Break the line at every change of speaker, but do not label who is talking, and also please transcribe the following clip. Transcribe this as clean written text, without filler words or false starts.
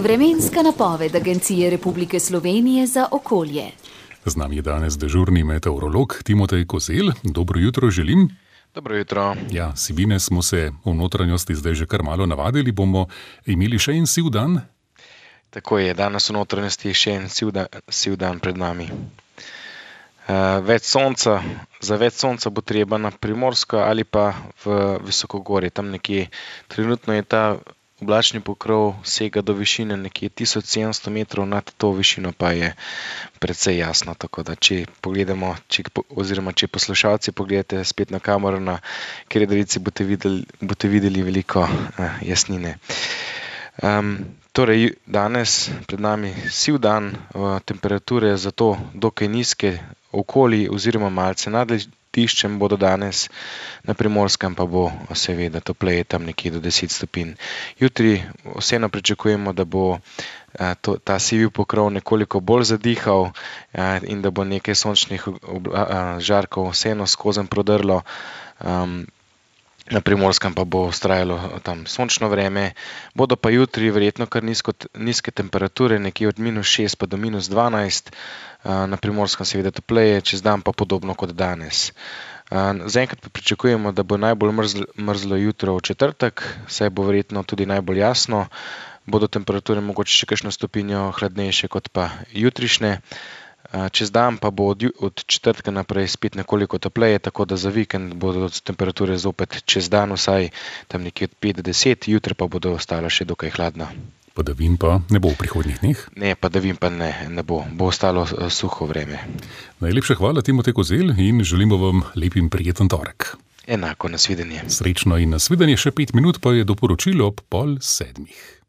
Vremenska napoved Agencije Republike Slovenije za okolje.
Z nami je danes dežurni meteorolog Timotej Kozelj. Dobro jutro želim.
Dobro jutro.
Ja, sivine smo se v notranjosti zdaj že kar malo navadili. Bomo imeli še en siv dan?
Tako je, danes v notranjosti še en siv dan pred nami. Za več sonca bo treba na Primorsko ali pa v Visokogorje. Tam nekje trenutno je ta oblačni pokrov sega do višine nekje 1700 metrov, nad to višino pa je precej jasno. Tako da če pogledamo, če poslušalci pogledate spet na kamero na Kredarici, boste videli veliko jasnine. Torej, danes pred nami siv dan, temperature zato dokaj nizke, okoli oziroma malce nad lediščem bodo danes, na Primorskem pa bo seveda topleje, tam nekje do 10 stopinj. Jutri vseeno pričakujemo, da bo ta sivi pokrov nekoliko bolj zadihal in da bo nekaj sončnih žarkov vseeno skozenj prodrlo. Na Primorskem pa bo vztrajalo tam sončno vreme, bodo pa jutri verjetno kar nizke temperature, nekje od -6 pa do -12, na Primorskem seveda topleje, čez dan pa podobno kot danes. Zaenkrat pa pričakujemo, da bo najbolj mrzlo jutro v četrtek, saj bo verjetno tudi najbolj jasno, bodo temperature mogoče še kakšno stopinjo hladnejše kot pa jutrišnje. Čez dan pa bo od četrtka naprej spet nekoliko topleje, tako da za vikend bodo temperature zopet čez dan vsaj tam nekje od 5 do 10, jutri pa bodo ostala še dokaj hladna.
Padavin pa ne bo v prihodnjih dneh?
Ne, padavin pa ne bo. Bo ostalo suho vreme.
Najlepša hvala, Timotej Kozelj, in želimo vam lep in prijeten torek.
Enako, nasvidenje.
Srečno in nasvidenje, še 5 minut pa je do poročila ob 6:30.